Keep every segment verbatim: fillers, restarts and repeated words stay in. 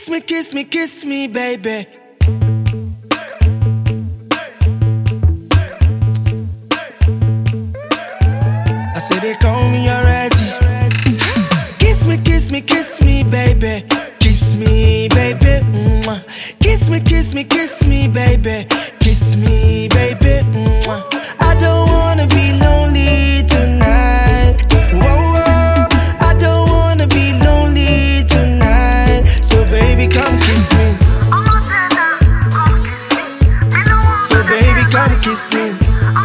Kiss me, kiss me, kiss me, baby. I say they call me already. Kiss me, kiss me, kiss me, baby. Kiss me, baby. Mwah. Kiss me, kiss me, kiss me, baby. Kiss me, baby. Mwah. I don't wanna be lonely tonight. Whoa, whoa. I don't wanna be lonely tonight. So baby, come kiss me. So baby, come kiss me.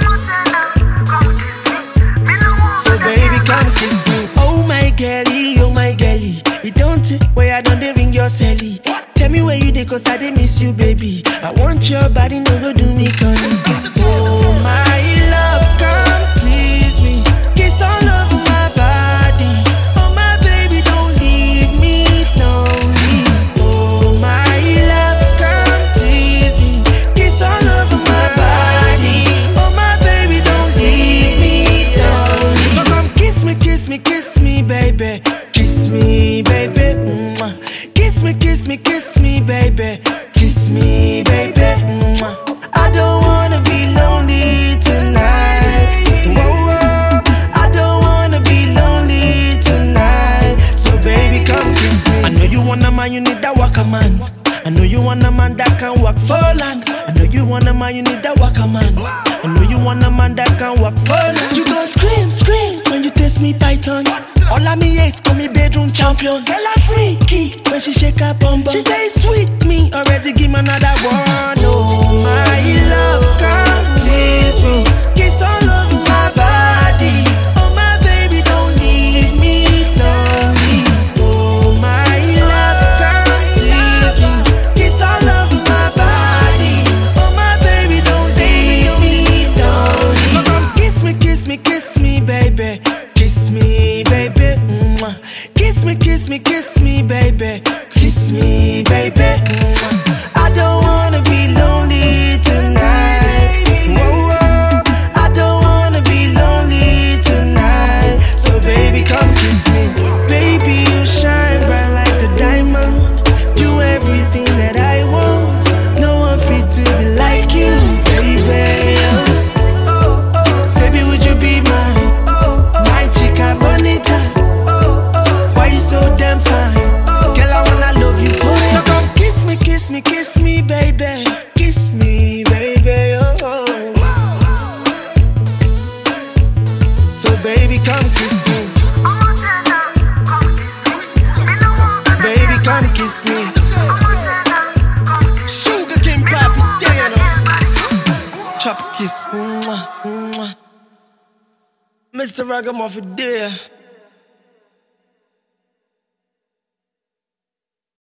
So baby, come kiss me. Oh my girlie, oh my girlie. You don't take where I don't dey ring your celly. Tell me where you dey, cause I dey miss you, baby. I want your body, no go do me funny. Oh my love, come tease me. Kiss all over my body. Oh my baby, don't leave me lonely. Oh my love, come tease me. Kiss all over my body. Oh my baby, don't leave me lonely. So come kiss me, kiss me, kiss me, baby. Kiss me, baby. Mwah. Kiss me, kiss me, kiss me, baby. Kiss me, baby. Mwah. I don't wanna be lonely tonight. Whoa, whoa. I don't wanna be lonely tonight. So baby, come kiss me. I know you want a man, you need that waka man. I know you want a man that can walk for long. I know you want a man, you need that waka man. I know you want a man that can walk for long. You gon' scream, scream when you taste me python. All of me is call me bedroom champion. Girl, I'm freaky when she shake her bum bum. She say sweet me, already give me another one. Oh my love, come tease me. Kiss all over my body. Oh my baby, don't leave me lonely. Oh my love, come tease me. Kiss all over my body. Oh my baby, don't leave me lonely. So come kiss me, kiss me, kiss me, baby. Kiss me, baby. Mwah. Kiss me, kiss me, kiss me, baby. Kiss me, baby. Mwah. I don't wanna be lonely tonight. Whoa, whoa. I don't wanna be lonely tonight. So baby, come kiss me. Baby, you shine bright like a diamond. Do everything that I want. No one fit to be like you, baby. Baby, would you be mine? My chica bonita. Why you so damn fine? Girl, I wanna love you forever. So come kiss me, kiss me, kiss me, baby. Kiss me, baby. Oh. So baby, come kiss me. Baby, come kiss me. Sugar King Papi, yeah, you know. Chop kiss, mwah, mwah. Mister Ragamuffin, dear.